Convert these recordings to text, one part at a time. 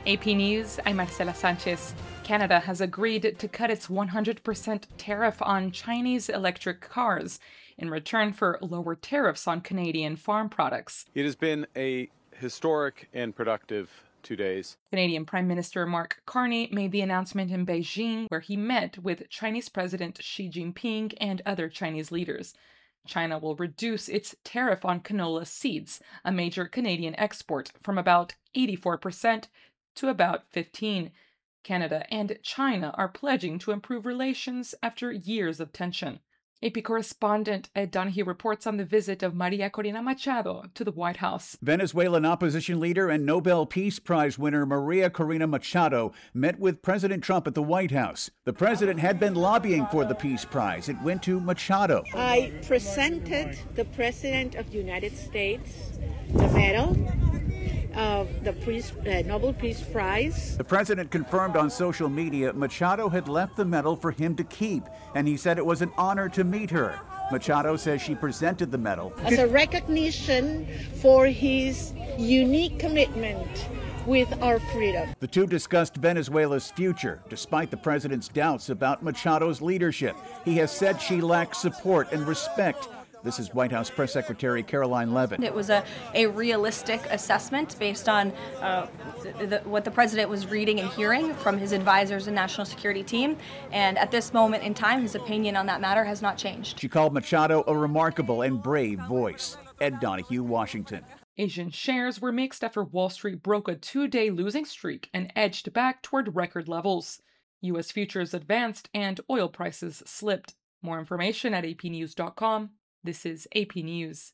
AP News, I'm Marcela Sanchez. Canada has agreed to cut its 100% tariff on Chinese electric cars in return for lower tariffs on Canadian farm products. It has been a historic and productive 2 days. Canadian Prime Minister Mark Carney made the announcement in Beijing, where he met with Chinese President Xi Jinping and other Chinese leaders. China will reduce its tariff on canola seeds, a major Canadian export, from about 84% to about 15%. Canada and China are pledging to improve relations after years of tension. AP correspondent Ed Donahue reports on the visit of Maria Corina Machado to the White House. Venezuelan opposition leader and Nobel Peace Prize winner Maria Corina Machado met with President Trump at the White House. The president had been lobbying for the Peace Prize. It went to Machado. I presented the President of the United States the medal of the Nobel Peace Prize. The president confirmed on social media Machado had left the medal for him to keep, and he said it was an honor to meet her. Machado says she presented the medal as a recognition for his unique commitment with our freedom. The two discussed Venezuela's future, despite the president's doubts about Machado's leadership. He has said she lacks support and respect. This is White House Press Secretary Caroline Levin. It was a realistic assessment based on what the president was reading and hearing from his advisors and national security team. And at this moment in time, his opinion on that matter has not changed. She called Machado a remarkable and brave voice. Ed Donahue, Washington. Asian shares were mixed after Wall Street broke a 2-day losing streak and edged back toward record levels. U.S. futures advanced and oil prices slipped. More information at apnews.com. This is AP News.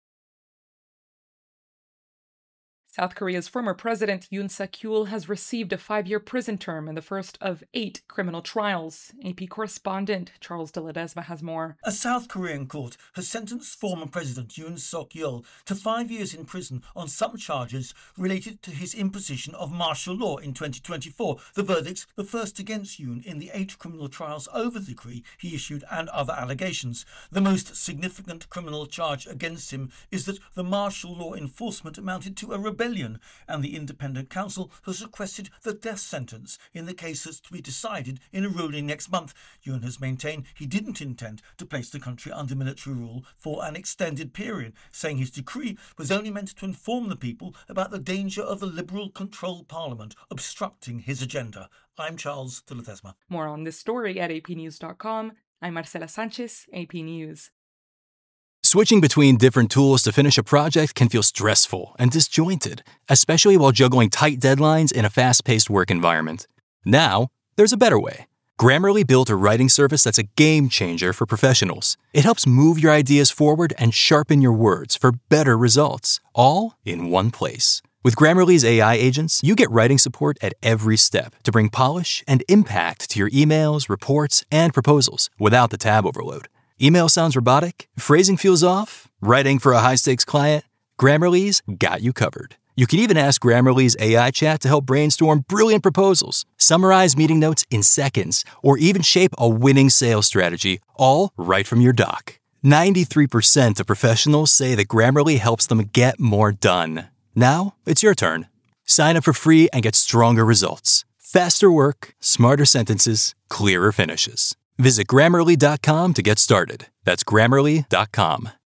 South Korea's former president Yoon Suk-yeol has received a 5-year prison term in the first of 8 criminal trials. AP correspondent Charles de Ledesma has more. A South Korean court has sentenced former President Yoon Suk-yeol to 5 years in prison on some charges related to his imposition of martial law in 2024. The verdicts, the first against Yoon in the 8 criminal trials over the decree he issued and other allegations. The most significant criminal charge against him is that the martial law enforcement amounted to a rebellion, and the Independent Council has requested the death sentence in the case that's to be decided in a ruling next month. Yoon has maintained he didn't intend to place the country under military rule for an extended period, saying his decree was only meant to inform the people about the danger of the Liberal-controlled parliament obstructing his agenda. I'm Charles de Ledesma. More on this story at apnews.com. I'm Marcela Sanchez, AP News. Switching between different tools to finish a project can feel stressful and disjointed, especially while juggling tight deadlines in a fast-paced work environment. Now, there's a better way. Grammarly built a writing service that's a game changer for professionals. It helps move your ideas forward and sharpen your words for better results, all in one place. With Grammarly's AI agents, you get writing support at every step to bring polish and impact to your emails, reports, and proposals without the tab overload. Email sounds robotic? Phrasing feels off? Writing for a high-stakes client? Grammarly's got you covered. You can even ask Grammarly's AI chat to help brainstorm brilliant proposals, summarize meeting notes in seconds, or even shape a winning sales strategy, all right from your dock. 93% of professionals say that Grammarly helps them get more done. Now, it's your turn. Sign up for free and get stronger results. Faster work, smarter sentences, clearer finishes. Visit Grammarly.com to get started. That's Grammarly.com.